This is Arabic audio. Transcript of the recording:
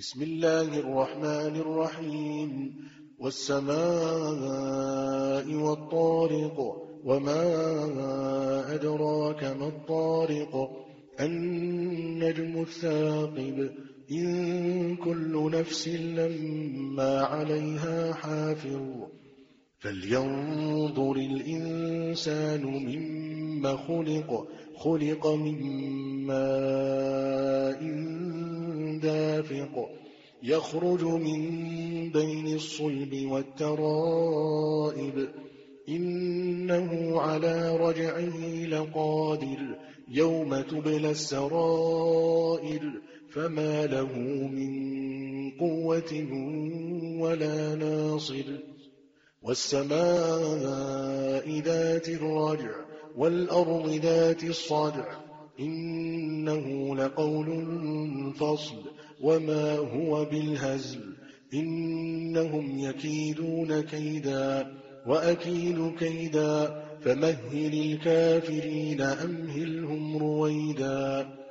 بسم الله الرحمن الرحيم. والسماء والطارق وما أدراك ما الطارق النجم الثاقب إن كل نفس لما عليها حافظ فلينظر الإنسان مما خلق من ماء دافق يخرج من بين الصلب والترائب إنه على رجعه لقادر يوم تبلى السرائر فما له من قوة ولا ناصر والسماء ذات الرجع والأرض ذات الصدع إنه لقول فصل وما هو بالهزل إنهم يكيدون كيدا وأكيد كيدا فمهل الكافرين أمهلهم رويدا